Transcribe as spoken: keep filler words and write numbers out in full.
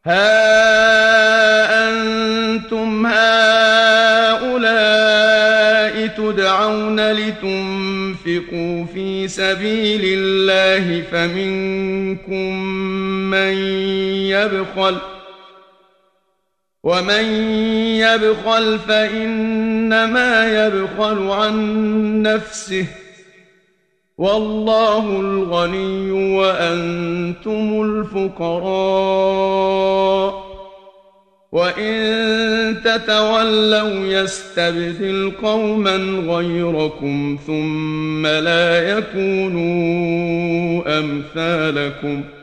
ها أنتم هؤلاء تدعون لتنفقوا في سبيل الله فمنكم من يبخل ومن يبخل فإنما يبخل عن نفسه والله الغني وأنتم الفقراء وإن تتولوا يستبدل قوما غيركم ثم لا يكونوا أمثالكم